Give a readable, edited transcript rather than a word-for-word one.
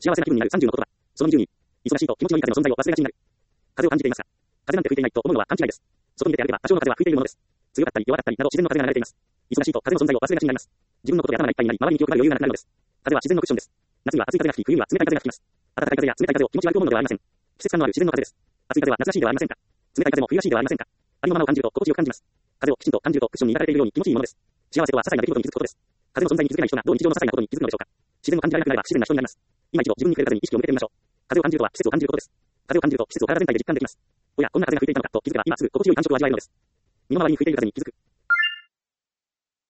幸せな気分になる30の言葉。その20に、忙しいと気持ちのいい風の存在を忘れがちになる。風を感じていますか？風なんて吹いていないと思うのは勘違いです。外に出て歩けば多少の風は吹いているものです。強かったり弱かったりなど自然の風が流れています。忙しいと風の存在を忘れがちになります。自分のことで頭がいっぱいになり、周りに気を配る余裕がなくなるのです。風は自然のクッションです。夏には暑い風が吹き、冬には冷たい風が吹きます。暖かい風や冷たい風を気持ち悪く思うのではありません。季節感のある自然の風です。暑い風は夏らしいではありませんか？冷たい風も冬らしいではありませんか？ありのままを感じると心地よく感じます。風をきちんと感じるとクッションに抱かれているように気持ちいいものです。幸せとは些細な出来事に気づくことです。風の存在に気づけない人がどう日常の些細なことに気づくのでしょうか。自然を感じられなくなれば不自然な人になります。今一度自分に触れる風に意識を向けてみましょう。風を感じるとは季節を感じることです。風を感じると季節を体全体で実感できます。おや、こんな風が吹いていたのかと気づけば今すぐ心地よい感触を味わえるのです。身の回りに吹いている風に気づく。